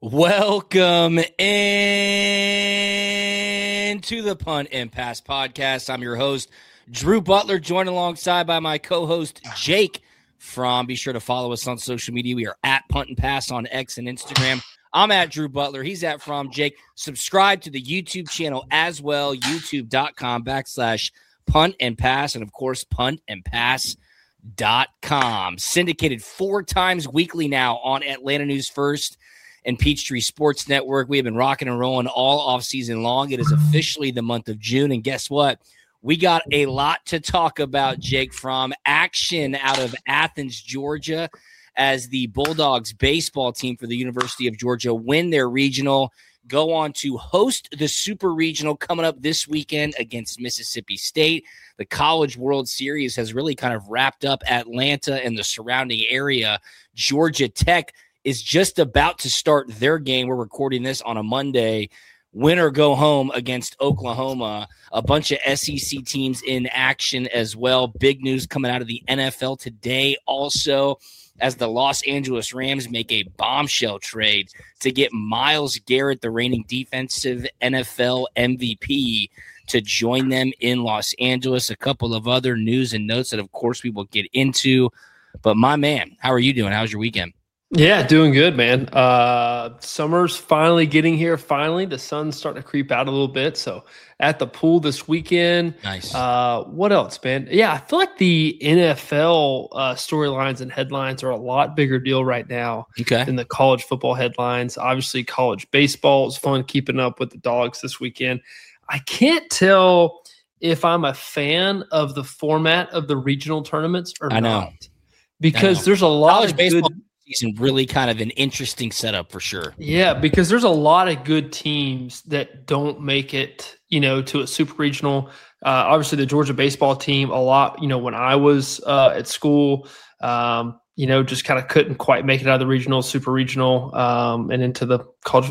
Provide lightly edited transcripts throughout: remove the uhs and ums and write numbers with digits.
Welcome in to the Punt and Pass podcast. I'm your host, Drew Butler, joined alongside by my co-host, Jake Fromm. Be sure to follow us on social media. We are at Punt and Pass on X and Instagram. I'm at Drew Butler. He's at Fromm. Jake, subscribe to the YouTube channel as well, youtube.com/Punt and Pass, and of course, puntandpass.com. Syndicated 4 times weekly now on Atlanta News First and Peachtree Sports Network. We have been rocking and rolling all off season long. It is officially the month of June. And guess what? We got a lot to talk about, Jake, from action out of Athens, Georgia, as the Bulldogs baseball team for the University of Georgia win their regional, go on to host the Super Regional coming up this weekend against Mississippi State. The College World Series has really kind of wrapped up Atlanta and the surrounding area. Georgia Tech is just about to start their game. We're recording this on a Monday. Win or go home against Oklahoma. A bunch of SEC teams in action as well. Big news coming out of the NFL today also, as the Los Angeles Rams make a bombshell trade to get Myles Garrett, the reigning defensive NFL MVP, to join them in Los Angeles. A couple of other news and notes that, of course, we will get into. But, my man, how are you doing? How's your weekend? Yeah, doing good, man. Summer's finally getting here. Finally, the sun's starting to creep out a little bit. So at the pool this weekend. Nice. What else, man? Yeah, I feel like the NFL storylines and headlines are a lot bigger deal right now than the college football headlines. Obviously, college baseball is fun keeping up with the Dogs this weekend. I can't tell if I'm a fan of the format of the regional tournaments or not. Because there's a lot college of baseball good season, really kind of an interesting setup for sure. Yeah, because there's a lot of good teams that don't make it, to a super regional. Obviously, the Georgia baseball team, a lot, when I was at school, just kind of couldn't quite make it out of the regional, super regional, and into the college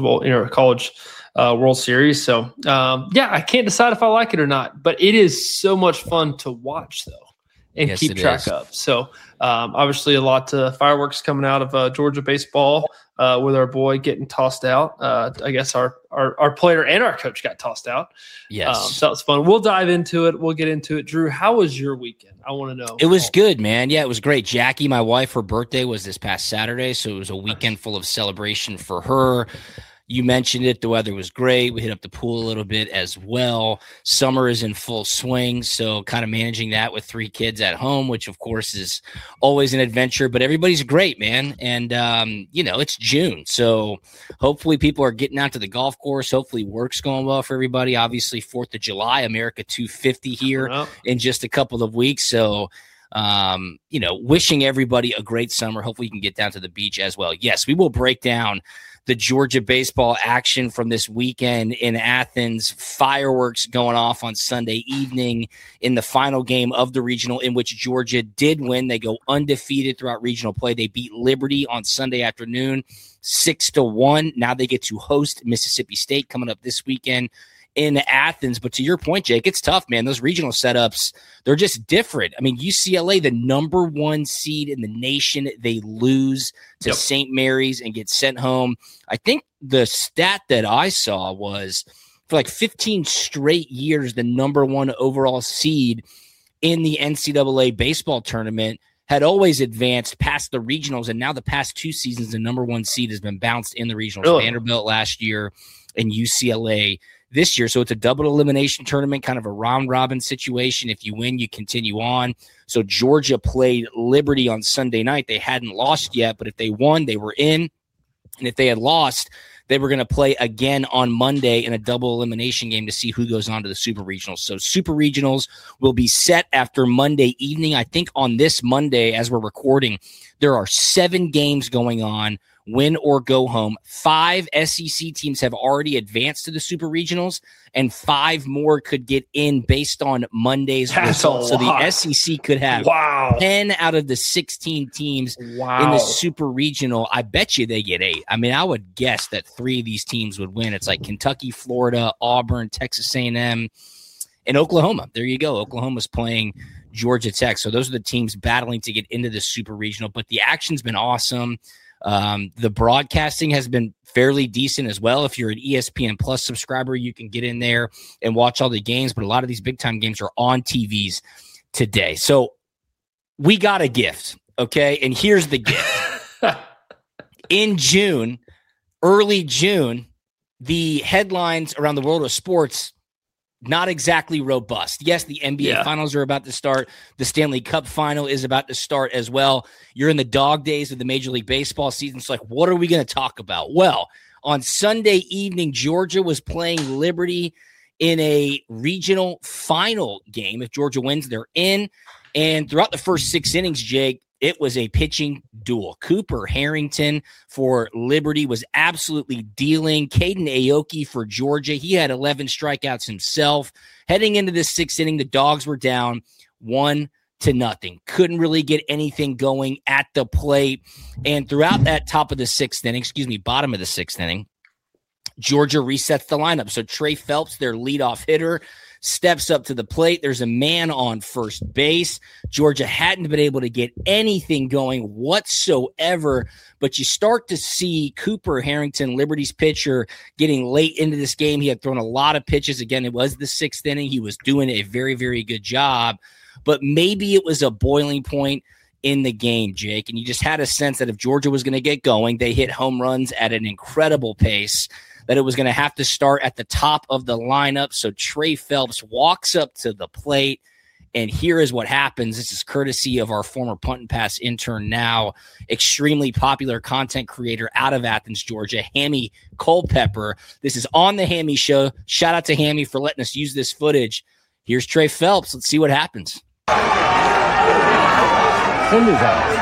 World Series. So, I can't decide if I like it or not, but it is so much fun to watch, though, and keep track of. So, obviously, a lot of fireworks coming out of Georgia baseball with our boy getting tossed out. I guess our player and our coach got tossed out. Yes. So that was fun. We'll dive into it. We'll get into it. Drew, how was your weekend? I want to know. It was good, man. Yeah, it was great. Jackie, my wife, her birthday was this past Saturday, so it was a weekend full of celebration for her. You mentioned it. The weather was great. We hit up the pool a little bit as well. Summer is in full swing, so kind of managing that with 3 kids at home, which, of course, is always an adventure. But everybody's great, man. And, it's June, so hopefully people are getting out to the golf course. Hopefully work's going well for everybody. Obviously, 4th of July, America 250 here in just a couple of weeks. So, wishing everybody a great summer. Hopefully you can get down to the beach as well. Yes, we will break down the Georgia baseball action from this weekend in Athens. Fireworks going off on Sunday evening in the final game of the regional, in which Georgia did win. They go undefeated throughout regional play. They beat Liberty on Sunday afternoon 6-1. Now they get to host Mississippi State coming up this weekend in Athens. But to your point, Jake, it's tough, man. Those regional setups, they're just different. I mean, UCLA, the number 1 seed in the nation, they lose to St. Mary's and get sent home. I think the stat that I saw was for like 15 straight years, the number 1 overall seed in the NCAA baseball tournament had always advanced past the regionals. And now the past 2 seasons, the number 1 seed has been bounced in the regionals. Really? Vanderbilt last year and UCLA this year. So it's a double elimination tournament, kind of a round robin situation. If you win, you continue on. So Georgia played Liberty on Sunday night. They hadn't lost yet, but if they won, they were in. And if they had lost, they were going to play again on Monday in a double elimination game to see who goes on to the Super Regionals. So Super Regionals will be set after Monday evening. I think on this Monday, as we're recording, there are 7 games going on. Win or go home. 5 SEC teams have already advanced to the Super Regionals, and 5 more could get in based on Monday's results. So the SEC could have 10 out of the 16 teams in the Super Regional. I bet you they get 8. I mean, I would guess that 3 of these teams would win. It's like Kentucky, Florida, Auburn, Texas A&M, and Oklahoma. There you go. Oklahoma's playing Georgia Tech. So those are the teams battling to get into the Super Regional. But the action's been awesome. The broadcasting has been fairly decent as well. If you're an ESPN Plus subscriber, you can get in there and watch all the games, but a lot of these big-time games are on TVs today. So we got a gift, okay? And here's the gift. In June, early June, the headlines around the world of sports, not exactly robust. Yes, the NBA finals are about to start. The Stanley Cup final is about to start as well. You're in the dog days of the Major League Baseball season. It's like, what are we going to talk about? Well, on Sunday evening, Georgia was playing Liberty in a regional final game. If Georgia wins, they're in. And throughout the first 6 innings, Jake, it was a pitching duel. Cooper Harrington for Liberty was absolutely dealing. Caden Aoki for Georgia. He had 11 strikeouts himself. Heading into this 6th inning, the Dogs were down 1-0. Couldn't really get anything going at the plate. And throughout that bottom of the 6th inning, Georgia resets the lineup. So Trey Phelps, their leadoff hitter, steps up to the plate. There's a man on first base. Georgia hadn't been able to get anything going whatsoever, but you start to see Cooper Harrington, Liberty's pitcher, getting late into this game. He had thrown a lot of pitches. Again, it was the 6th inning. He was doing a very, very good job, but maybe it was a boiling point in the game, Jake, and you just had a sense that if Georgia was going to get going, they hit home runs at an incredible pace, that it was going to have to start at the top of the lineup. So Trey Phelps walks up to the plate, and here is what happens. This is courtesy of our former punt and pass intern, now extremely popular content creator out of Athens, Georgia, Hammy Culpepper. This is on the Hammy Show. Shout out to Hammy for letting us use this footage. Here's Trey Phelps. Let's see what happens. Cindy's out.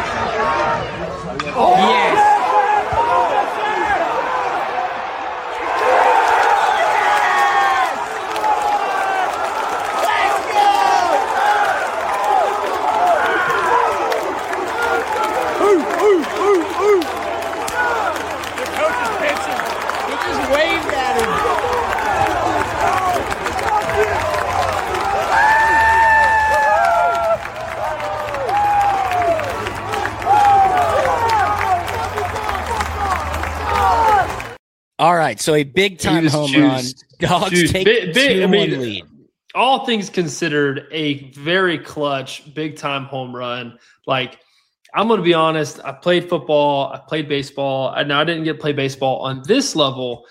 Yes. All right, so a big-time home run. Dogs take 2-1 lead. All things considered, a very clutch, big-time home run. Like, I'm going to be honest, I played football, I played baseball. Now, I didn't get to play baseball on this level,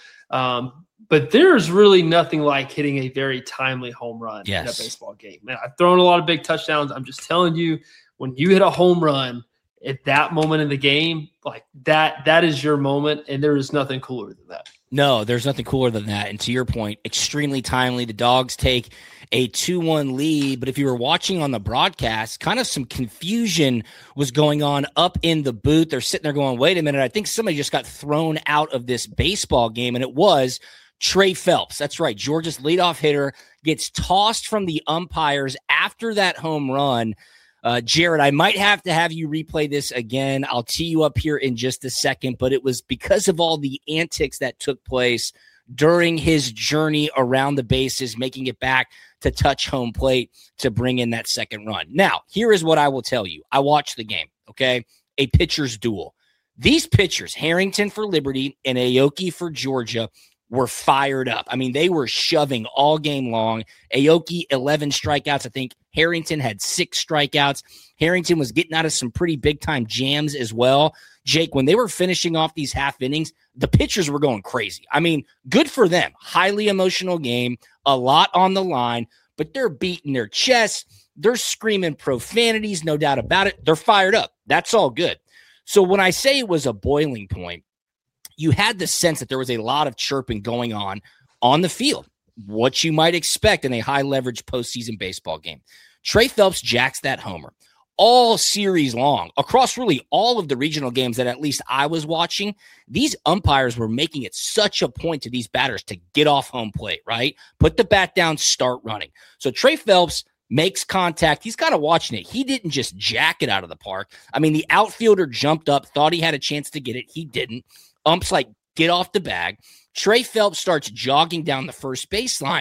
but there's really nothing like hitting a very timely home run in a baseball game. Man, I've thrown a lot of big touchdowns. I'm just telling you, when you hit a home run at that moment in the game, like that is your moment, and there is nothing cooler than that. No, there's nothing cooler than that. And to your point, extremely timely. The Dogs take a 2-1 lead. But if you were watching on the broadcast, kind of some confusion was going on up in the booth. They're sitting there going, wait a minute, I think somebody just got thrown out of this baseball game. And it was Trey Phelps. That's right. Georgia's leadoff hitter gets tossed from the umpires after that home run. Jared, I might have to have you replay this again. I'll tee you up here in just a second, but it was because of all the antics that took place during his journey around the bases, making it back to touch home plate to bring in that second run. Now, here is what I will tell you. I watched the game, okay? A pitcher's duel. These pitchers, Harrington for Liberty and Aoki for Georgia, were fired up. I mean, they were shoving all game long. Aoki, 11 strikeouts. I think Harrington had 6 strikeouts. Harrington was getting out of some pretty big-time jams as well. Jake, when they were finishing off these half innings, the pitchers were going crazy. I mean, good for them. Highly emotional game, a lot on the line, but they're beating their chests. They're screaming profanities, no doubt about it. They're fired up. That's all good. So when I say it was a boiling point, you had the sense that there was a lot of chirping going on the field, what you might expect in a high-leverage postseason baseball game. Trey Phelps jacks that homer all series long, across really all of the regional games that at least I was watching. These umpires were making it such a point to these batters to get off home plate, right? Put the bat down, start running. So Trey Phelps makes contact. He's kind of watching it. He didn't just jack it out of the park. I mean, the outfielder jumped up, thought he had a chance to get it. He didn't. Umps like, get off the bag. Trey Phelps starts jogging down the first baseline.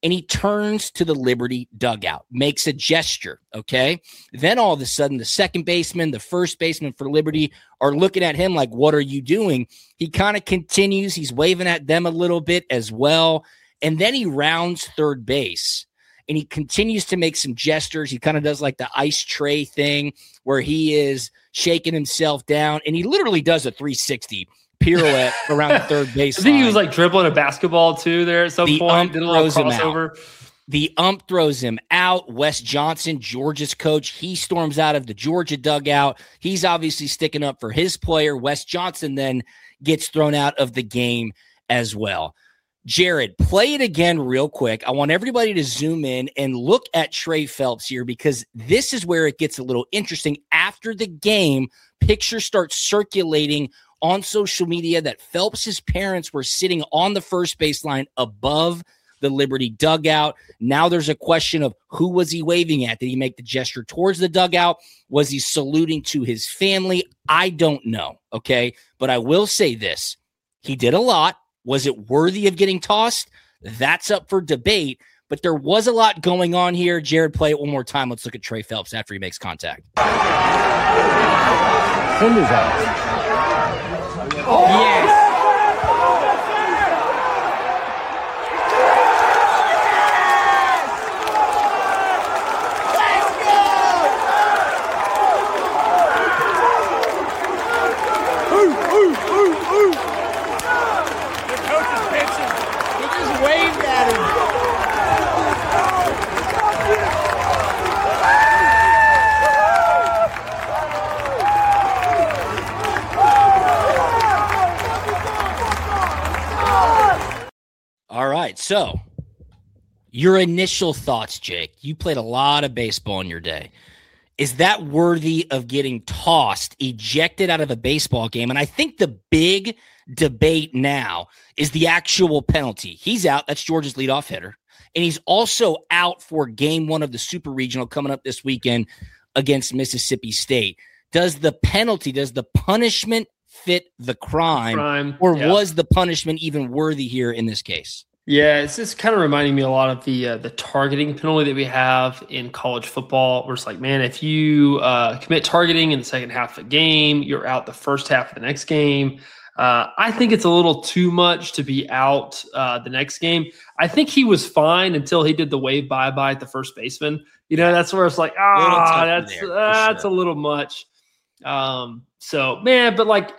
and he turns to the Liberty dugout, makes a gesture, okay? Then all of a sudden, the second baseman, the first baseman for Liberty are looking at him like, what are you doing? He kind of continues. He's waving at them a little bit as well. And then he rounds third base, and he continues to make some gestures. He kind of does like the ice tray thing where he is shaking himself down, and he literally does a 360 pirouette around the third base. I think he was like dribbling a basketball too there at some point. Did a little crossover. The ump throws him out. Wes Johnson, Georgia's coach, he storms out of the Georgia dugout. He's obviously sticking up for his player. Wes Johnson then gets thrown out of the game as well. Jared, play it again real quick. I want everybody to zoom in and look at Trey Phelps here, because this is where it gets a little interesting. After the game, pictures start circulating on social media that Phelps's parents were sitting on the first baseline above the Liberty dugout. Now there's a question of who was he waving at? Did he make the gesture towards the dugout? Was he saluting to his family? I don't know, okay? But I will say this. He did a lot. Was it worthy of getting tossed? That's up for debate, but there was a lot going on here. Jared, play it one more time. Let's look at Trey Phelps after he makes contact. Send his eyes. Yes. So, your initial thoughts, Jake. You played a lot of baseball in your day. Is that worthy of getting tossed, ejected out of a baseball game? And I think the big debate now is the actual penalty. He's out. That's Georgia's leadoff hitter. And he's also out for game one of the Super Regional coming up this weekend against Mississippi State. Does the penalty, does the punishment fit the crime or was the punishment even worthy here in this case? Yeah, it's just kind of reminding me a lot of the targeting penalty that we have in college football, where it's like, man, if you commit targeting in the second half of the game, you're out the first half of the next game. I think it's a little too much to be out the next game. I think he was fine until he did the wave bye-bye at the first baseman. You know, that's where it's like, that's a little much. So, man, but like,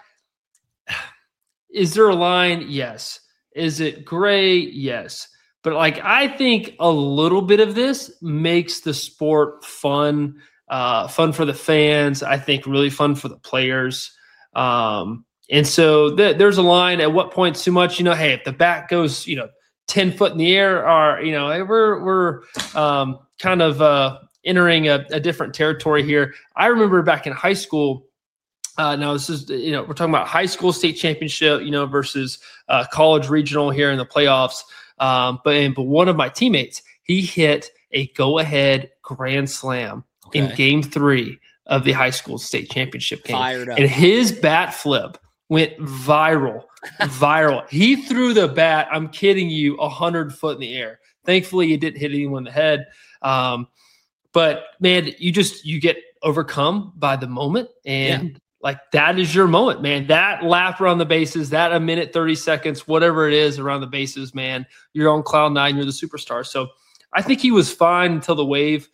is there a line? Yes. Is it great? Yes. But like, I think a little bit of this makes the sport fun, fun for the fans. I think really fun for the players. And so there's a line. At what point too much, you know, hey, if the bat goes, 10 foot in the air, or, we're kind of entering a different territory here. I remember back in high school, now this is, we're talking about high school state championship, versus college regional here in the playoffs. But one of my teammates, he hit a go-ahead grand slam in game 3 of the high school state championship game. Fired up. And his bat flip went viral. He threw the bat, I'm kidding you, 100 foot in the air. Thankfully, he didn't hit anyone in the head. But man, you get overcome by the moment, and like, that is your moment, man. That lap around the bases, that a minute, 30 seconds, whatever it is around the bases, man, you're on cloud 9, you're the superstar. So I think he was fine until the wave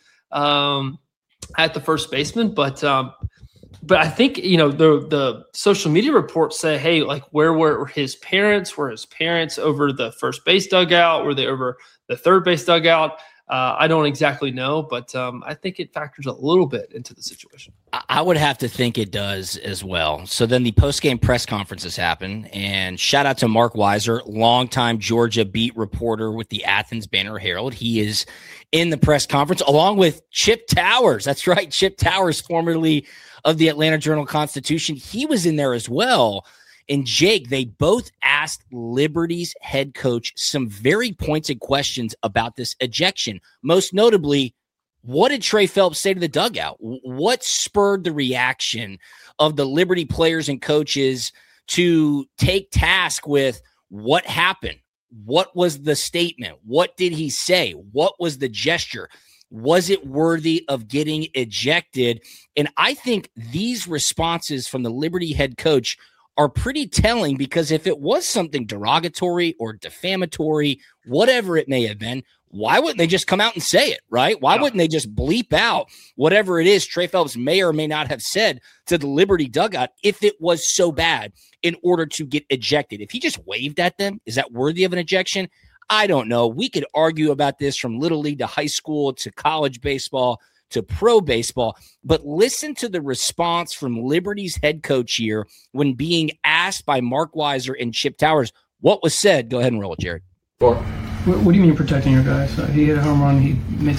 at the first baseman. But I think, the social media reports say, hey, like, where were his parents? Were his parents over the first base dugout? Were they over the third base dugout? I don't exactly know, but I think it factors a little bit into the situation. I would have to think it does as well. So then the post-game press conferences happen, and shout out to Mark Weiser, longtime Georgia beat reporter with the Athens Banner-Herald. He is in the press conference along with Chip Towers. That's right, Chip Towers, formerly of the Atlanta Journal-Constitution. He was in there as well. And Jake, they both asked Liberty's head coach some very pointed questions about this ejection. Most notably, what did Trey Phelps say to the dugout? What spurred the reaction of the Liberty players and coaches to take task with what happened? What was the statement? What did he say? What was the gesture? Was it worthy of getting ejected? And I think these responses from the Liberty head coach are pretty telling, because if it was something derogatory or defamatory, whatever it may have been, why wouldn't they just come out and say it, right? Why wouldn't they just bleep out whatever it is Trey Phelps may or may not have said to the Liberty dugout if it was so bad in order to get ejected? If he just waved at them, is that worthy of an ejection? I don't know. We could argue about this from Little League to high school to college baseball to pro baseball, but listen to the response from Liberty's head coach here when being asked by Mark Weiser and Chip Towers what was said. Go ahead and roll it, Jared. What do you mean protecting your guys? He hit a home run. He made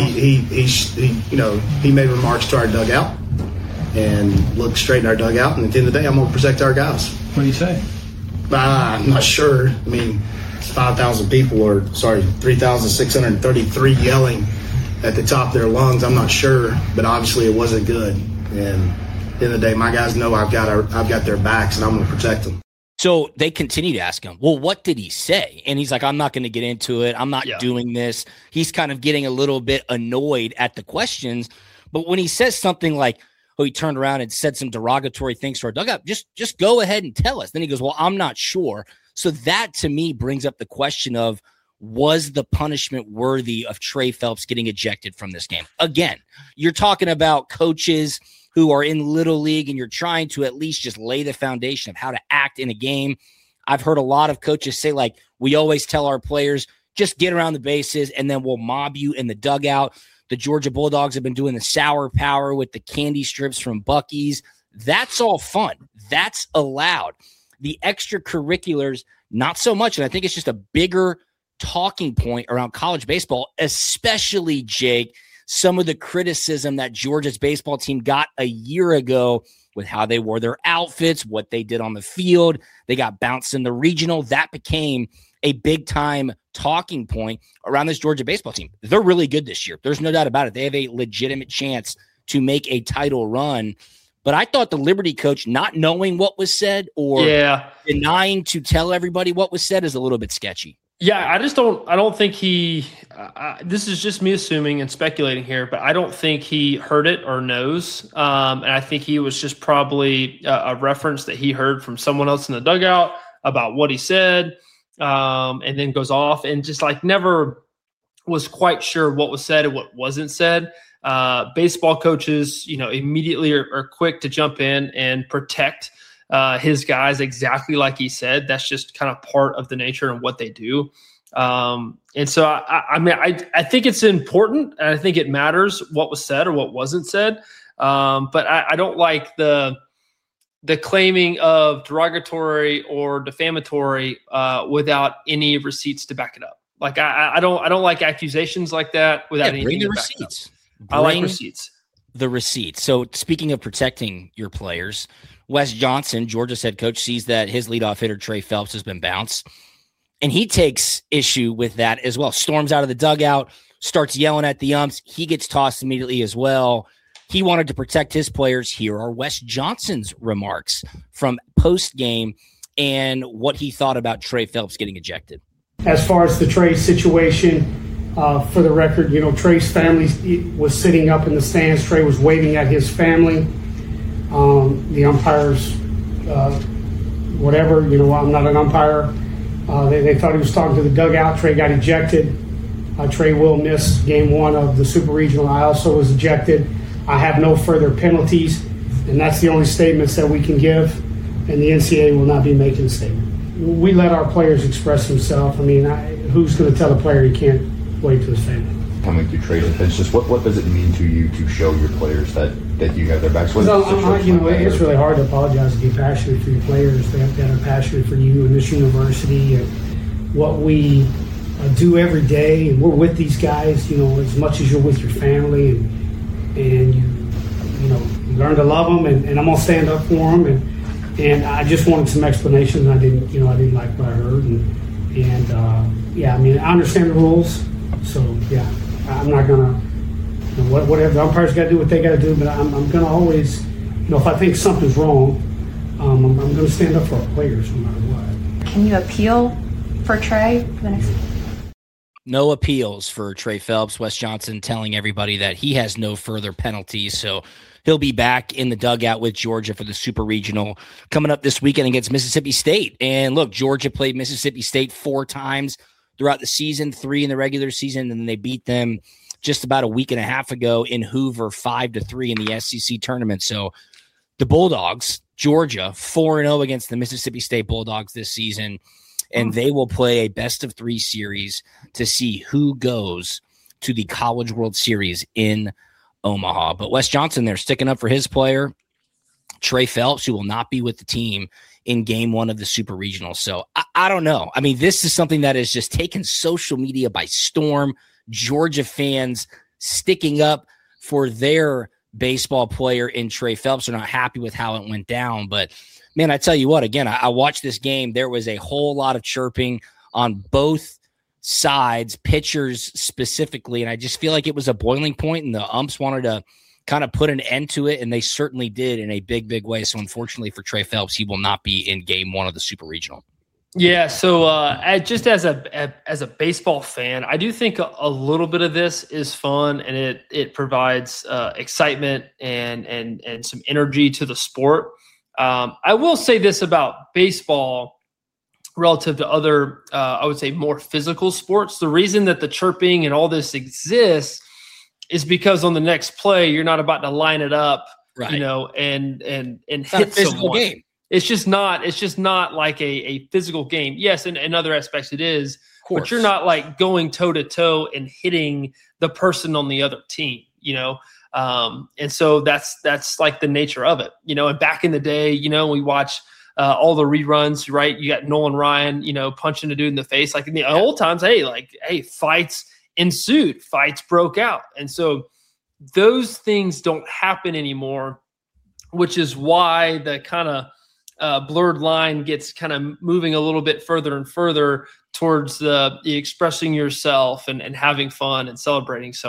he made remarks to our dugout and looked straight in our dugout. And at the end of the day, I'm going to protect our guys. What do you say? I'm not sure. I mean, 5,000 people, 3,633 yelling at the top of their lungs. I'm not sure, but obviously it wasn't good. And at the end of the day, my guys know I've got their backs, and I'm going to protect them. So they continue to ask him, well, what did he say? And he's like, I'm not going to get into it. I'm not doing this. He's kind of getting a little bit annoyed at the questions. But when he says something like, oh, he turned around and said some derogatory things to our dugout, just go ahead and tell us. Then he goes, well, I'm not sure. So that to me brings up the question of, was the punishment worthy of Trey Phelps getting ejected from this game? Again, you're talking about coaches who are in Little League, and you're trying to at least just lay the foundation of how to act in a game. I've heard a lot of coaches say, like, we always tell our players, just get around the bases, and then we'll mob you in the dugout. The Georgia Bulldogs have been doing the sour power with the candy strips from Buc-ee's. That's all fun. That's allowed. The extracurriculars, not so much. And I think it's just a bigger talking point around college baseball, especially, Jake, some of the criticism that Georgia's baseball team got a year ago with how they wore their outfits, what they did on the field. They got bounced in the regional. That became a big-time talking point around this Georgia baseball team. They're really good this year. There's no doubt about it. They have a legitimate chance to make a title run. But I thought the Liberty coach not knowing what was said or denying to tell everybody what was said is a little bit sketchy. Yeah, I don't think he this is just me assuming and speculating here, but I don't think he heard it or knows. And I think he was just probably a reference that he heard from someone else in the dugout about what he said, and then goes off and just like never was quite sure what was said and what wasn't said. Baseball coaches, immediately are quick to jump in and protect his guys exactly like he said. That's just kind of part of the nature of what they do. And so, I think it's important, and I think it matters what was said or what wasn't said. But I don't like the claiming of derogatory or defamatory without any receipts to back it up. Like I don't like accusations like that without anything to back it up. I like receipts. The receipts. So speaking of protecting your players, Wes Johnson, Georgia's head coach, sees that his leadoff hitter, Trey Phelps, has been bounced. And he takes issue with that as well. Storms out of the dugout, starts yelling at the umps. He gets tossed immediately as well. He wanted to protect his players. Here are Wes Johnson's remarks from post-game and what he thought about Trey Phelps getting ejected. As far as the Trey situation, for the record, Trey's family was sitting up in the stands. Trey was waving at his family. The umpires, whatever, I'm not an umpire. They thought he was talking to the dugout. Trey got ejected. Trey will miss game one of the Super Regional. I also was ejected. I have no further penalties, and that's the only statements that we can give, and the NCAA will not be making a statement. We let our players express themselves. I mean, who's going to tell a player he can't wave to his family? Coming through Trey defense, just what does it mean to you to show your players that you have their backs? It's really hard to apologize and be passionate for your players that are passionate for you and this university and what we do every day. And we're with these guys, as much as you're with your family, and you learn to love them. And I'm gonna stand up for them. And I just wanted some explanation. I didn't like what I heard. I understand the rules. So yeah. I'm not going to, whatever the umpires got to do what they got to do, but I'm going to always, if I think something's wrong, I'm going to stand up for our players no matter what. Can you appeal for Trey for the next. No appeals for Trey Phelps. Wes Johnson telling everybody that he has no further penalties, so he'll be back in the dugout with Georgia for the Super Regional coming up this weekend against Mississippi State. And look, Georgia played Mississippi State 4 times throughout the season, 3 in the regular season, and then they beat them just about a week and a half ago in Hoover 5-3 in the SEC tournament. So the Bulldogs, Georgia, 4-0 against the Mississippi State Bulldogs this season. And they will play a best-of-3 series to see who goes to the College World Series in Omaha. But Wes Johnson, they're sticking up for his player, Trey Phelps, who will not be with the team in Game 1 of the Super Regional. So I don't know. I mean, this is something that has just taken social media by storm. Georgia fans sticking up for their baseball player in Trey Phelps. They're not happy with how it went down, but man, I tell you what, again, I watched this game. There was a whole lot of chirping on both sides, pitchers specifically, and I just feel like it was a boiling point, and the umps wanted to kind of put an end to it, and they certainly did in a big, big way. So unfortunately for Trey Phelps, he will not be in Game 1 of the Super Regional. Yeah, so just as a baseball fan, I do think a little bit of this is fun, and it provides excitement and some energy to the sport. I will say this about baseball relative to other, I would say, more physical sports. The reason that the chirping and all this exists is because on the next play, you're not about to line it up, right, and it's hit not a physical someone. Game. It's just not like a physical game. Yes, in other aspects it is, but you're not like going toe to toe and hitting the person on the other team, and so that's like the nature of it, and back in the day, we watch all the reruns, right? You got Nolan Ryan, punching a dude in the face. Like in the old times, hey, fights ensued, fights broke out. And so those things don't happen anymore, which is why the kind of blurred line gets kind of moving a little bit further and further towards the expressing yourself and having fun and celebrating. So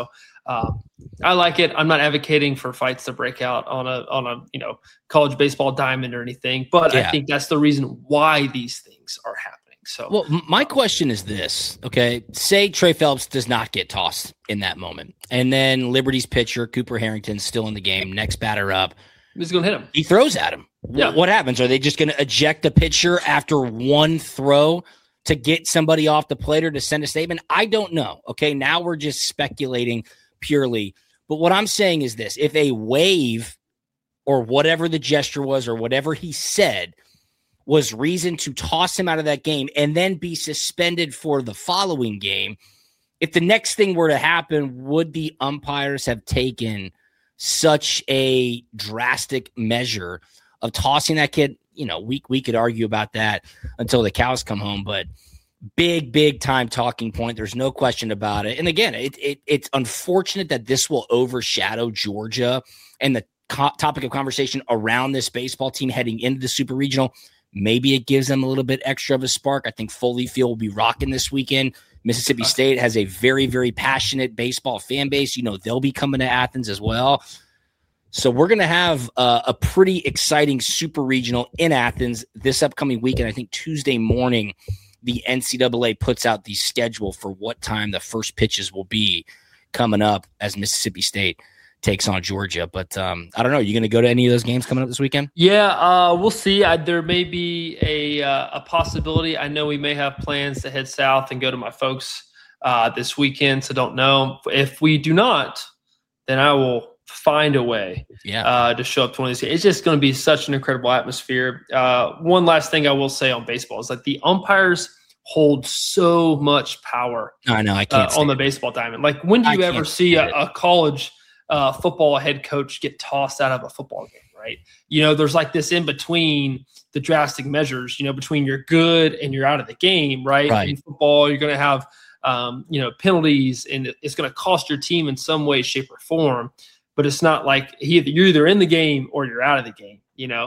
I like it. I'm not advocating for fights to break out on a college baseball diamond or anything, but I think that's the reason why these things are happening. So, well, my question is this, okay? Say Trey Phelps does not get tossed in that moment, and then Liberty's pitcher, Cooper Harrington's still in the game, next batter up. He's going to hit him. He throws at him. Yeah. What happens? Are they just going to eject a pitcher after one throw to get somebody off the plate or to send a statement? I don't know, okay? Now we're just speculating purely. But what I'm saying is this. If a wave or whatever the gesture was or whatever he said was reason to toss him out of that game and then be suspended for the following game, if the next thing were to happen, would the umpires have taken such a drastic measure of tossing that kid? We could argue about that until the cows come home, but big time talking point. There's no question about it. And again, it's unfortunate that this will overshadow Georgia and the topic of conversation around this baseball team heading into the Super Regional. Maybe it gives them a little bit extra of a spark. I think Foley Field will be rocking this weekend. Mississippi State has a very, very passionate baseball fan base. They'll be coming to Athens as well. So we're going to have a pretty exciting Super Regional in Athens this upcoming weekend. I think Tuesday morning, the NCAA puts out the schedule for what time the first pitches will be coming up as Mississippi State takes on Georgia. But I don't know. You going to go to any of those games coming up this weekend? Yeah, we'll see. There may be a possibility. I know we may have plans to head south and go to my folks this weekend, so don't know. If we do not, then I will find a way to show up to one of these games. It's just going to be such an incredible atmosphere. One last thing I will say on baseball is that the umpires hold so much power. I know, I can't on the baseball diamond. Like, when do you ever see a college football head coach get tossed out of a football game, right? There's like this in between the drastic measures, between you're good and you're out of the game, right? In football, you're going to have, penalties, and it's going to cost your team in some way, shape, or form. But it's not like you're either in the game or you're out of the game,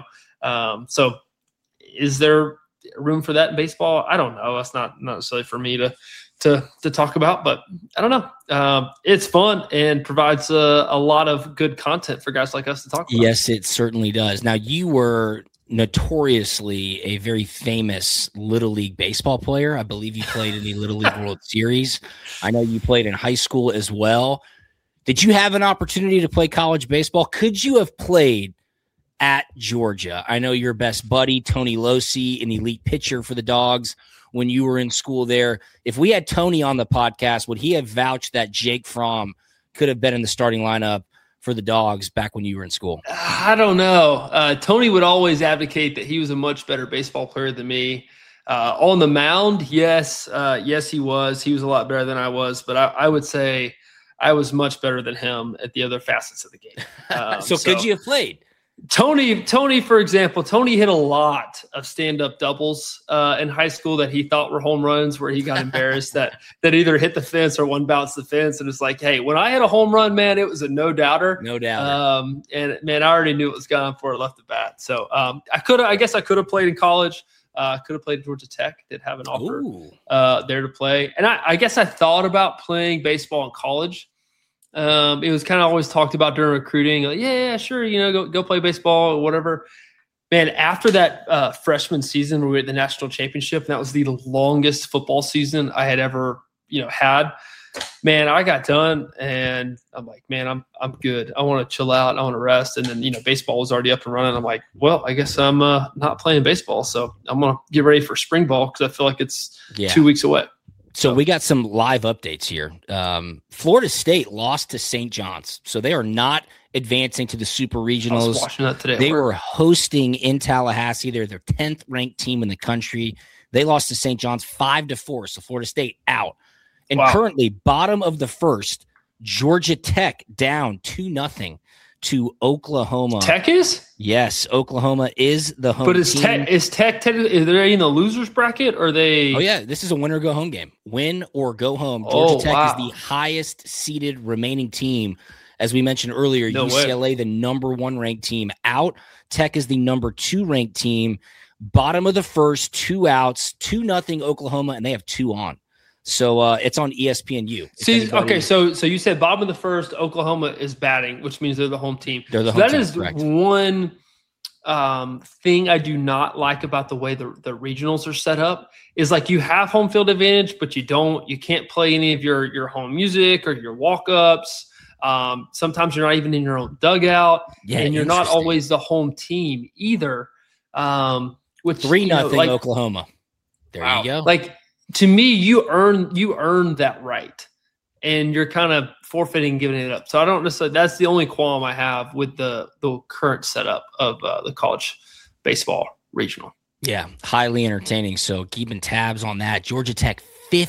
So is there room for that in baseball? I don't know. That's not necessarily for me to talk about, but I don't know. It's fun and provides a lot of good content for guys like us to talk about. Yes, it certainly does. Now, you were notoriously a very famous Little League baseball player. I believe you played in the Little League World Series. I know you played in high school as well. Did you have an opportunity to play college baseball? Could you have played at Georgia? I know your best buddy, Tony Losi, an elite pitcher for the Dogs when you were in school there. If we had Tony on the podcast, would he have vouched that Jake Fromm could have been in the starting lineup for the Dogs back when you were in school? I don't know. Tony would always advocate that he was a much better baseball player than me. On the mound, yes, he was. He was a lot better than I was, but I would say I was much better than him at the other facets of the game. So could you have played? Tony, for example, Tony hit a lot of stand-up doubles in high school that he thought were home runs, where he got embarrassed that either hit the fence or one bounced the fence. And it's like, hey, when I hit a home run, man, it was a no doubter. No doubter. And man, I already knew it was gone before I left the bat. So I guess I could have played in college. Could have played at Georgia Tech. Did have an offer there to play. And I guess I thought about playing baseball in college. It was kind of always talked about during recruiting. Like, yeah, sure. Go play baseball or whatever. Man, after that freshman season, we were at the national championship, and that was the longest football season I had ever, had. Man, I got done, and I'm like, man, I'm good. I want to chill out. I want to rest. And then, baseball was already up and running. I'm like, well, I guess I'm not playing baseball, so I'm gonna get ready for spring ball because I feel like it's 2 weeks away. So we got some live updates here. Florida State lost to St. John's, so they are not advancing to the Super Regionals. I was watching that today. They were hosting in Tallahassee. They're their 10th ranked team in the country. They lost to St. John's 5-4, so Florida State out. And currently, bottom of the first, Georgia Tech down 2-0 to Oklahoma. Tech is? Yes, Oklahoma is the home team. But is Tech is they in the losers bracket, or are they? Oh yeah, this is a win or go home game. Win or go home. Georgia Tech is the highest seeded remaining team. As we mentioned earlier, UCLA, the number 1 ranked team, out. Tech is the number 2 ranked team. Bottom of the first, 2 outs, 2-0 Oklahoma, and they have 2 on. So it's on ESPNU. So you said bottom of the first, Oklahoma is batting, which means they're the home team. They're the home team. That is correct. One thing I do not like about the way the regionals are set up is like you have home field advantage, but you can't play any of your home music or your walk-ups. Sometimes you're not even in your own dugout, and you're not always the home team either. With 3-0 Oklahoma. There you go. Like, to me, you earn that right, and you're kind of forfeiting giving it up. So I don't necessarily. That's the only qualm I have with the current setup of the college baseball regional. Yeah, highly entertaining. So keeping tabs on that. Georgia Tech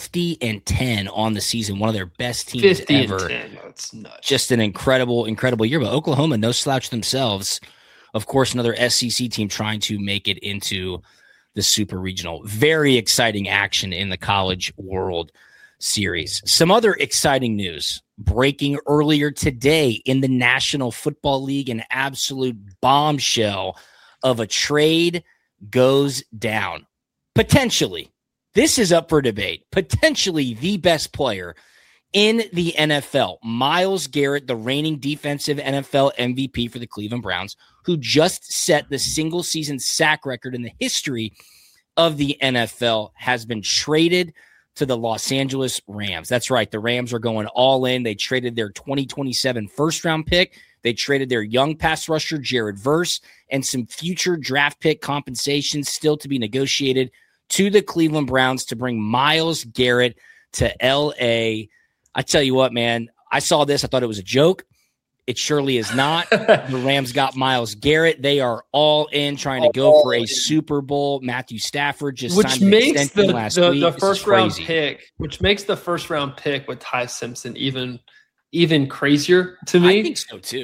50-10 on the season, one of their best teams ever. 50-10, that's nuts. Just an incredible year. But Oklahoma, no slouch themselves. Of course, another SEC team trying to make it into the Super Regional. Very exciting action in the College World Series. Some other exciting news breaking earlier today in the National Football League. An absolute bombshell of a trade goes down. Potentially, this is up for debate, potentially the best player in the NFL, Myles Garrett, the reigning defensive NFL MVP for the Cleveland Browns, who just set the single season sack record in the history of the NFL, has been traded to the Los Angeles Rams. That's right. The Rams are going all in. They traded their 2027 first round pick. They traded their young pass rusher, Jared Verse, and some future draft pick compensation still to be negotiated to the Cleveland Browns to bring Myles Garrett to LA. I tell you what, man, I saw this. I thought it was a joke. It surely is not. The Rams got Myles Garrett. They are all in, trying to go for a Super Bowl. Matthew Stafford just signed an extension last week. The first round pick, which makes the first round pick with Ty Simpson even crazier to me. I think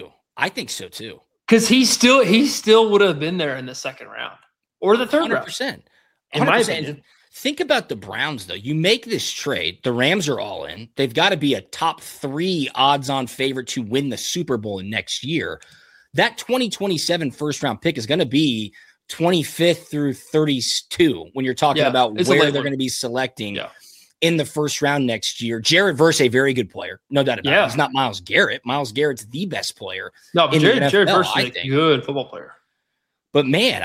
so too. Because he still would have been there in the second round or the third 100%. round. In my opinion. Think about the Browns, though. You make this trade. The Rams are all in. They've got to be a top 3 odds-on favorite to win the Super Bowl next year. That 2027 first-round pick is going to be 25th through 32 when you're talking about where they're going to be selecting in the first round next year. Jared Verse, a very good player. No doubt about it. He's not Myles Garrett. Myles Garrett's the best player. No, but Jared Verse is a good football player. But man,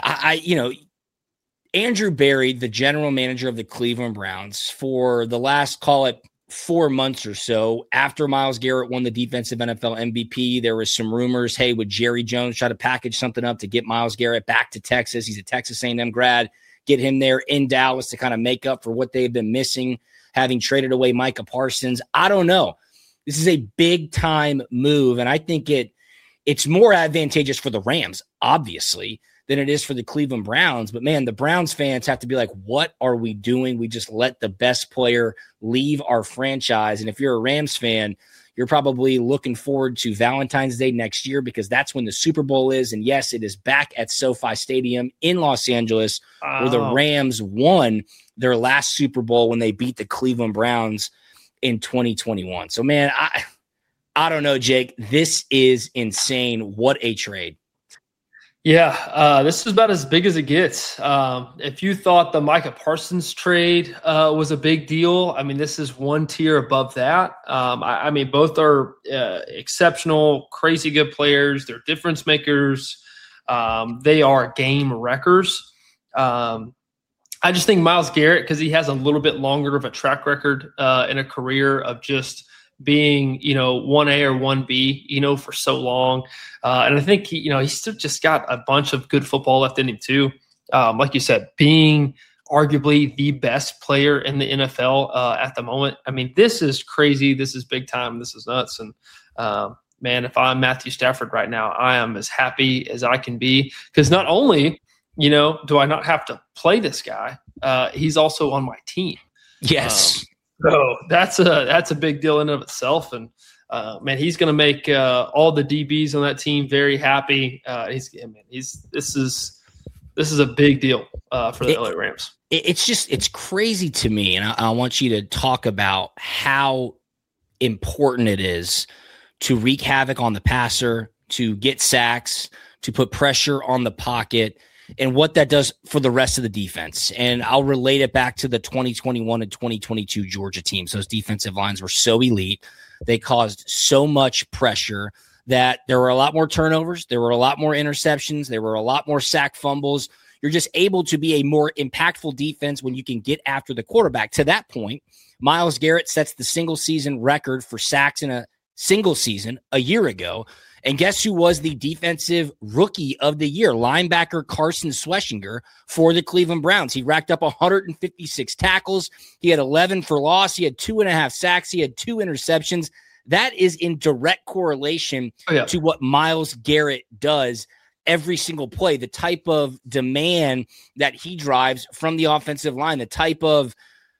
Andrew Berry, the general manager of the Cleveland Browns, for the last, call it 4 months or so, after Myles Garrett won the defensive NFL MVP, there was some rumors, hey, would Jerry Jones try to package something up to get Myles Garrett back to Texas? He's a Texas A&M grad. Get him there in Dallas to kind of make up for what they've been missing, having traded away Micah Parsons. I don't know. This is a big-time move, and I think it's more advantageous for the Rams, obviously, than it is for the Cleveland Browns. But, man, the Browns fans have to be like, what are we doing? We just let the best player leave our franchise. And if you're a Rams fan, you're probably looking forward to Valentine's Day next year because that's when the Super Bowl is. And, yes, it is back at SoFi Stadium in Los Angeles where the Rams won their last Super Bowl when they beat the Cleveland Browns in 2021. So, man, I don't know, Jake. This is insane. What a trade. Yeah, this is about as big as it gets. If you thought the Micah Parsons trade was a big deal, I mean, this is one tier above that. I mean, both are exceptional, crazy good players. They're difference makers. They are game wreckers. I just think Myles Garrett, because he has a little bit longer of a track record in a career of just being, 1A or 1B, for so long. And I think, he's still just got a bunch of good football left in him too. Like you said, being arguably the best player in the NFL at the moment. I mean, this is crazy. This is big time. This is nuts. And man, if I'm Matthew Stafford right now, I am as happy as I can be because not only, do I not have to play this guy, he's also on my team. Yes. So that's a big deal in and of itself. And man, he's going to make all the DBs on that team very happy. This is a big deal for the LA Rams. It's crazy to me. And I want you to talk about how important it is to wreak havoc on the passer, to get sacks, to put pressure on the pocket, and what that does for the rest of the defense. And I'll relate it back to the 2021 and 2022 Georgia teams. Those defensive lines were so elite. They caused so much pressure that there were a lot more turnovers. There were a lot more interceptions. There were a lot more sack fumbles. You're just able to be a more impactful defense when you can get after the quarterback. To that point, Myles Garrett sets the single season record for sacks in a single season a year ago. And guess who was the defensive rookie of the year? Linebacker Carson Schweschinger for the Cleveland Browns. He racked up 156 tackles. He had 11 for loss. He had 2.5 sacks. He had 2 interceptions. That is in direct correlation to what Myles Garrett does every single play, the type of demand that he drives from the offensive line, the type of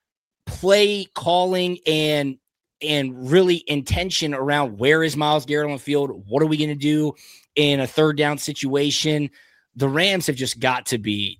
play calling and really intention around where is Myles Garrett on the field? What are we going to do in a third down situation? The Rams have just got to be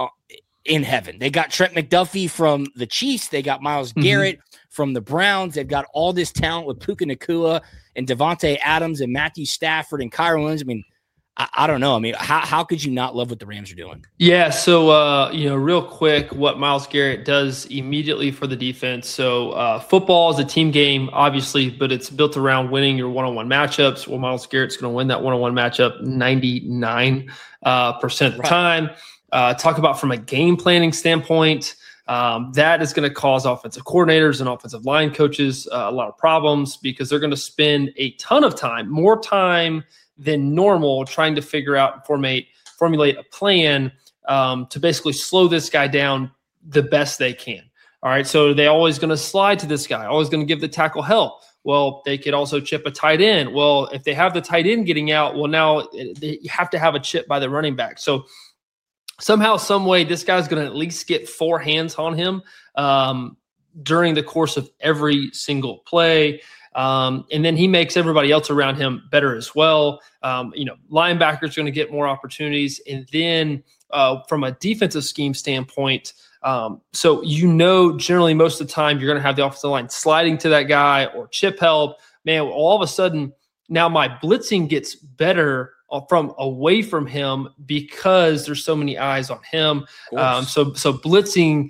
in heaven. They got Trent McDuffie from the Chiefs. They got Myles Garrett from the Browns. They've got all this talent with Puka Nacua and Devontae Adams and Matthew Stafford and Kyron Williams. I mean, I don't know. I mean, how could you not love what the Rams are doing? Yeah. So, real quick, what Myles Garrett does immediately for the defense. So, football is a team game, obviously, but it's built around winning your one-on-one matchups. Well, Myles Garrett's going to win that one-on-one matchup 99% of the time. Talk about from a game planning standpoint, that is going to cause offensive coordinators and offensive line coaches a lot of problems because they're going to spend a ton of time, more time than normal, trying to figure out and formulate a plan to basically slow this guy down the best they can. All right, so they're always going to slide to this guy, always going to give the tackle help. Well, they could also chip a tight end. Well, if they have the tight end getting out, well, now you have to have a chip by the running back. So somehow, some way, this guy's going to at least get 4 hands on him during the course of every single play. And then he makes everybody else around him better as well. Linebackers going to get more opportunities. And then from a defensive scheme standpoint, so generally most of the time you're going to have the offensive line sliding to that guy or chip help. Man, all of a sudden now my blitzing gets better from away from him because there's so many eyes on him. So blitzing,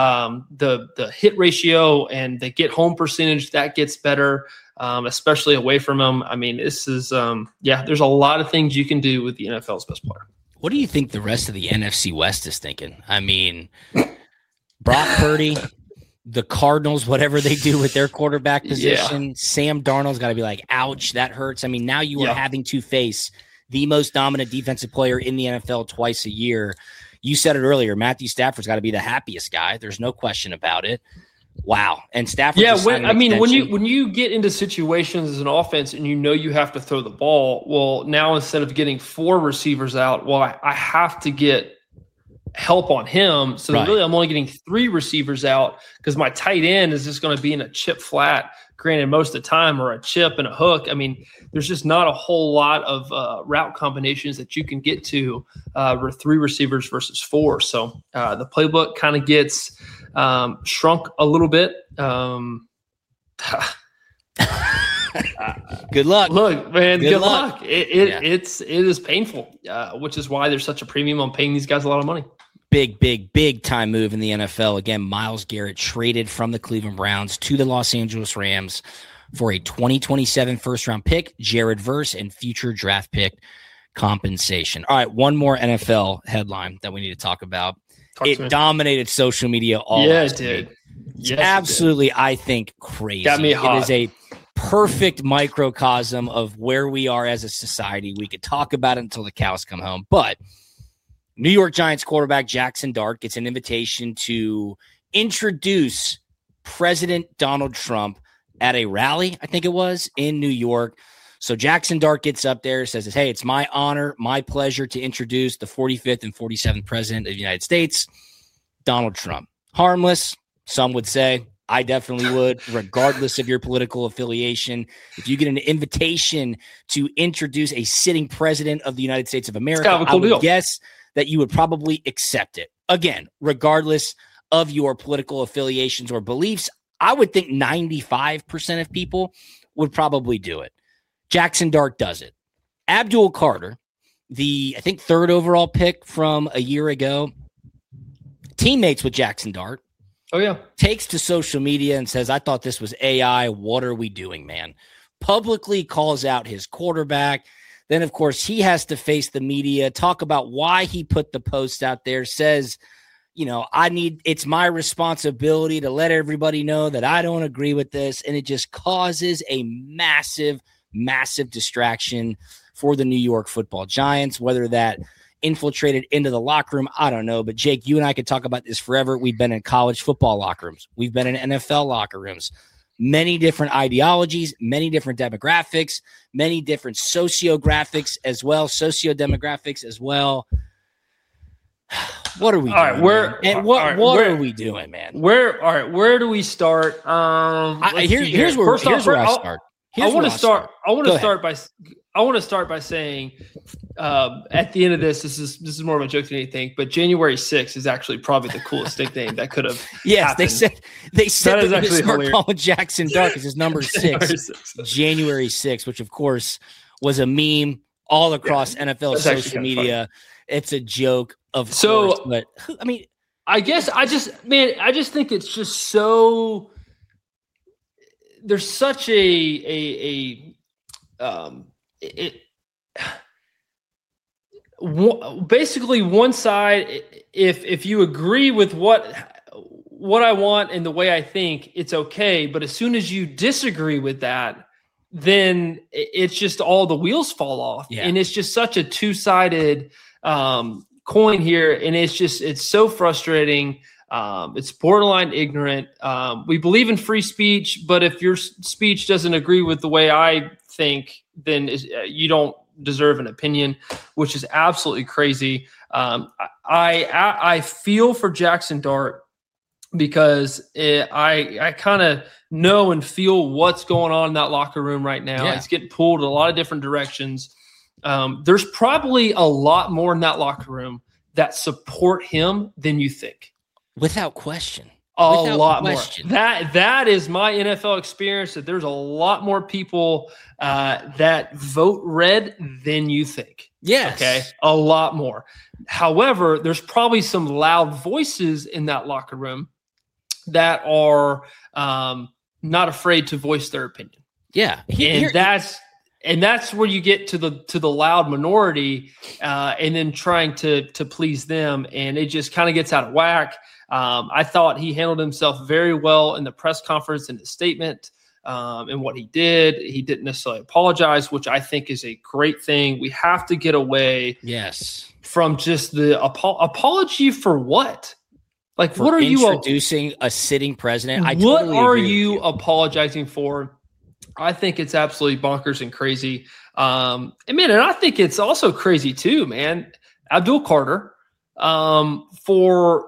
the hit ratio and the get home percentage, that gets better, especially away from him. I mean, this is, there's a lot of things you can do with the NFL's best player. What do you think the rest of the NFC West is thinking? I mean, Brock Purdy, the Cardinals, whatever they do with their quarterback position, Sam Darnold's got to be like, ouch, that hurts. I mean, now you are having to face the most dominant defensive player in the NFL twice a year. You said it earlier, Matthew Stafford's got to be the happiest guy. There's no question about it. Wow. And Stafford. Yeah, when you get into situations as an offense and you know you have to throw the ball, well, now instead of getting 4 receivers out, well, I have to get help on him. So really I'm only getting 3 receivers out because my tight end is just going to be in a chip flat, granted most of the time, or a chip and a hook. I mean, there's just not a whole lot of route combinations that you can get to with 3 receivers versus 4. So the playbook kind of gets shrunk a little bit. Good luck. Look, man, good luck. It is painful, which is why there's such a premium on paying these guys a lot of money. Big time move in the NFL. Again, Myles Garrett traded from the Cleveland Browns to the Los Angeles Rams for a 2027 first-round pick, Jared Verse, and future draft pick compensation. All right, one more NFL headline that we need to talk about. It dominated social media all last week. Yes, absolutely, I think, crazy. Got me hot. It is a perfect microcosm of where we are as a society. We could talk about it until the cows come home, but New York Giants quarterback Jackson Dart gets an invitation to introduce President Donald Trump at a rally, I think it was, in New York. So Jackson Dart gets up there, says, hey, it's my honor, my pleasure to introduce the 45th and 47th President of the United States, Donald Trump. Harmless, some would say. I definitely would, regardless of your political affiliation. If you get an invitation to introduce a sitting president of the United States of America, I would guess that you would probably accept it. Again, regardless of your political affiliations or beliefs, I would think 95% of people would probably do it. Jackson Dart does it. Abdul Carter, the, I think, 3rd overall pick from a year ago, teammates with Jackson Dart. Oh, yeah. Takes to social media and says, I thought this was AI. What are we doing, man? Publicly calls out his quarterback. Then, of course, he has to face the media, talk about why he put the post out there, says, you know, it's my responsibility to let everybody know that I don't agree with this. And it just causes a massive distraction for the New York Football Giants, whether that infiltrated into the locker room, I don't know. But Jake, you and I could talk about this forever. We've been in college football locker rooms. We've been in NFL locker rooms. Many different ideologies, many different demographics, many different sociodemographics as well. What are we doing? What are we doing, man? Where do we start? Here's where I start. I want to start by saying, at the end of this is more of a joke than anything, but January 6th is actually probably the coolest nickname that could have. Yes, happened. they said that actually start calling Jackson Dart because his number 6, January 6th, which of course was a meme all across NFL social media. It's a joke, of course, but I mean, I just think it's just so. There's such basically one side, if you agree with what I want and the way I think, it's okay. But as soon as you disagree with that, then it's just all the wheels fall off. Yeah. And it's just such a two-sided coin here. And it's so frustrating. It's borderline ignorant. We believe in free speech, but if your speech doesn't agree with the way I think, then you don't deserve an opinion, which is absolutely crazy. I feel for Jackson Dart because I kind of know and feel what's going on in that locker room right now. Yeah. It's getting pulled in a lot of different directions. There's probably a lot more in that locker room that support him than you think. Without question. A lot more. That is my NFL experience, that there's a lot more people that vote red than you think. Yes. Okay. A lot more. However, there's probably some loud voices in that locker room that are not afraid to voice their opinion. Yeah. And that's where you get to the loud minority, and then trying to please them, and it just kind of gets out of whack. I thought he handled himself very well in the press conference and his statement, and what he did. He didn't necessarily apologize, which I think is a great thing. We have to get away, from just the apology for what? Like, for what are you introducing a sitting president? What are you apologizing for? I think it's absolutely bonkers and crazy. And I think it's also crazy too, man. Abdul Carter, for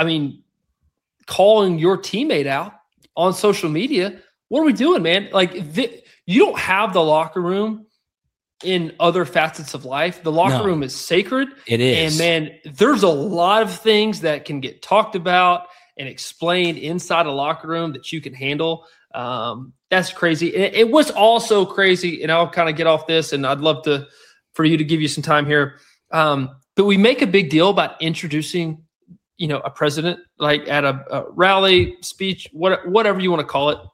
calling your teammate out on social media. What are we doing, man? Like, you don't have the locker room in other facets of life. The locker room is sacred. It is. And man, there's a lot of things that can get talked about and explained inside a locker room that you can handle. That's crazy. It was also crazy, and I'll kind of get off this, and I'd love for you to give you some time here. But we make a big deal about introducing, a president, like at a rally, speech, whatever you want to call it.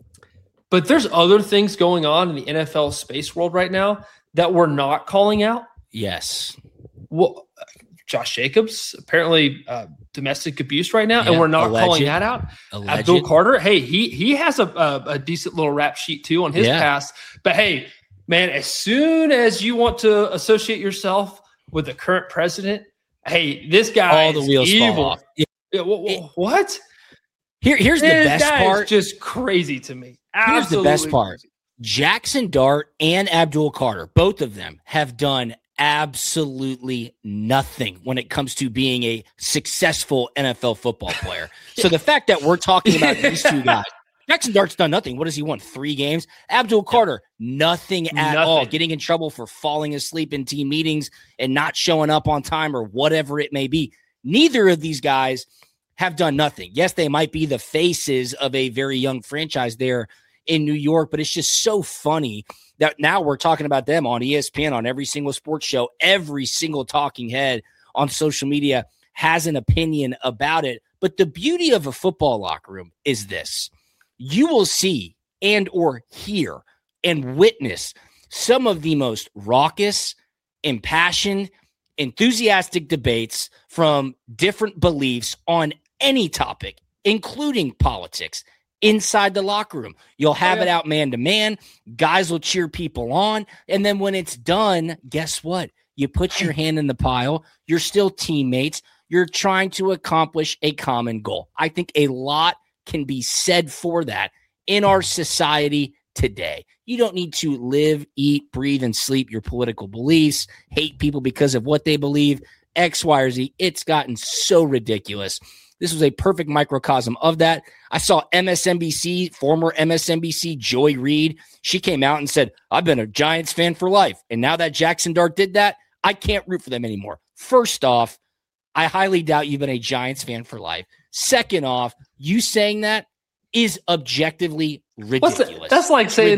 But there's other things going on in the NFL space world right now that we're not calling out. Yes. Well, Josh Jacobs, apparently domestic abuse right now, and we're not calling that out. Abdul Carter, hey, he has a decent little rap sheet too on his past. But hey, man, as soon as you want to associate yourself with the current president, hey, this guy all the wheels evil. fall off. Yeah, what? Here's the best part. Just crazy to me. Here's the best part. Jackson Dart and Abdul Carter, both of them have done absolutely nothing when it comes to being a successful NFL football player. So the fact that we're talking about these two guys, Jackson Dart's done nothing. What has he won? 3 games? Abdul Carter, nothing at all. Getting in trouble for falling asleep in team meetings and not showing up on time or whatever it may be. Neither of these guys have done nothing. Yes, they might be the faces of a very young franchise there in New York, but it's just so funny that now we're talking about them on ESPN, on every single sports show. Every single talking head on social media has an opinion about it. But the beauty of a football locker room is this. You will see and or hear and witness some of the most raucous, impassioned, enthusiastic debates from different beliefs on any topic, including politics, inside the locker room. You'll have it out man to man. Guys will cheer people on. And then when it's done, guess what? You put your hand in the pile. You're still teammates. You're trying to accomplish a common goal. I think a lot can be said for that in our society today. You don't need to live, eat, breathe, and sleep your political beliefs, hate people because of what they believe, X, Y, or Z. It's gotten so ridiculous. This was a perfect microcosm of that. I saw MSNBC, former MSNBC Joy Reid. She came out and said, I've been a Giants fan for life. And now that Jackson Dart did that, I can't root for them anymore. First off, I highly doubt you've been a Giants fan for life. Second off, you saying that is objectively ridiculous. That's like saying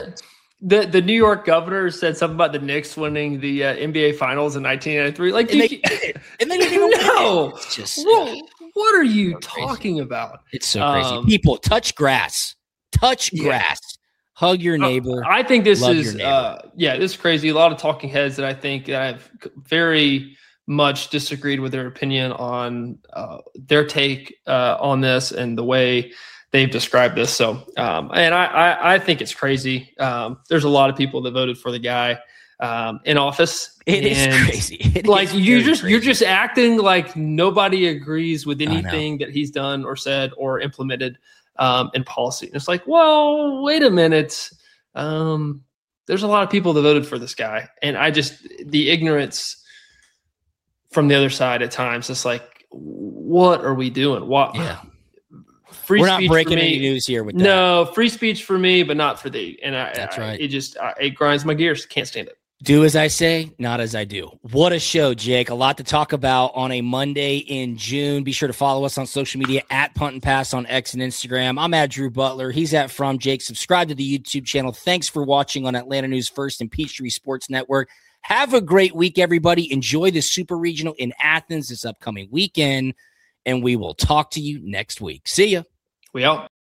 the New York governor said something about the Knicks winning the NBA Finals in 1993. Like, and they didn't even know. It's just what are you so talking about? It's so crazy. People touch grass, grass, hug your neighbor. I think this is this is crazy. A lot of talking heads that I think that I've very much disagreed with their opinion on their take on this and the way they've described this. So, and I think it's crazy. There's a lot of people that voted for the guy in office. It is crazy. You're just acting like nobody agrees with anything that he's done or said or implemented in policy. And it's like, well, wait a minute. There's a lot of people that voted for this guy, and the ignorance from the other side at times. It's like, what are we doing? What? Yeah. We're not breaking any news here with that. No, free speech for me, but not for thee. And that's right. It grinds my gears. Can't stand it. Do as I say, not as I do. What a show, Jake. A lot to talk about on a Monday in June. Be sure to follow us on social media at Punt and Pass on X and Instagram. I'm at Drew Butler. He's at From Jake. Subscribe to the YouTube channel. Thanks for watching on Atlanta News First and Peachtree Sports Network. Have a great week, everybody. Enjoy the Super Regional in Athens this upcoming weekend, and we will talk to you next week. See ya. We out.